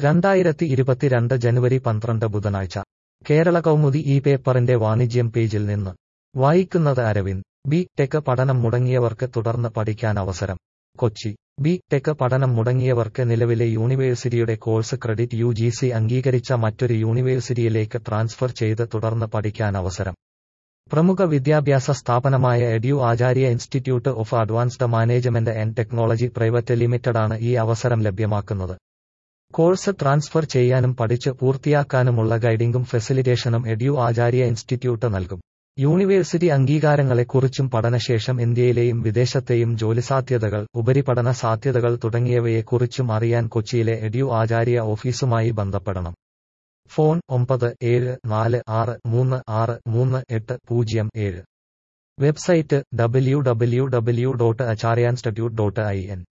2022 ജനുവരി 12 ബുധനാഴ്ച കേരള കൗമുദി ഈ പേപ്പറിന്റെ വാണിജ്യം പേജിൽ നിന്ന് വായിക്കുന്നത് അരവിന്ദ്. ബി.ടെക് പഠനം മുടങ്ങിയവർക്ക് തുടർന്ന് പഠിക്കാൻ അവസരം. കൊച്ചി. ബി.ടെക് പഠനം മുടങ്ങിയവർക്ക് നിലവിലെ യൂണിവേഴ്സിറ്റിയുടെ കോഴ്സ് ക്രെഡിറ്റ് UGC അംഗീകരിച്ച മറ്റൊരു യൂണിവേഴ്സിറ്റിയിലേക്ക് ട്രാൻസ്ഫർ ചെയ്ത് തുടർന്ന് പഠിക്കാൻ അവസരം. പ്രമുഖ വിദ്യാഭ്യാസ സ്ഥാപനമായ Edu Acharya institute of advanced management and technology private ലിമിറ്റഡാണ് ഈ അവസരം ലഭ്യമാക്കുന്നത്. കോഴ്സ് ട്രാൻസ്ഫർ ചെയ്യാനും പഠിച്ച് പൂർത്തിയാക്കാനുമുള്ള ഗൈഡിംഗും ഫെസിലിറ്റേഷനും എഡ്യു ആചാര്യ ഇൻസ്റ്റിറ്റ്യൂട്ട് നൽകും. യൂണിവേഴ്സിറ്റി അംഗീകാരങ്ങളെക്കുറിച്ചും പഠനശേഷം ഇന്ത്യയിലെയും വിദേശത്തെയും ജോലിസാധ്യതകൾ, ഉപരിപഠന സാധ്യതകൾ തുടങ്ങിയവയെക്കുറിച്ചും അറിയാൻ കൊച്ചിയിലെ എഡ്യു ആചാര്യ ഓഫീസുമായി ബന്ധപ്പെടണം. ഫോൺ 9746363807. Website www.acharyainstitute.in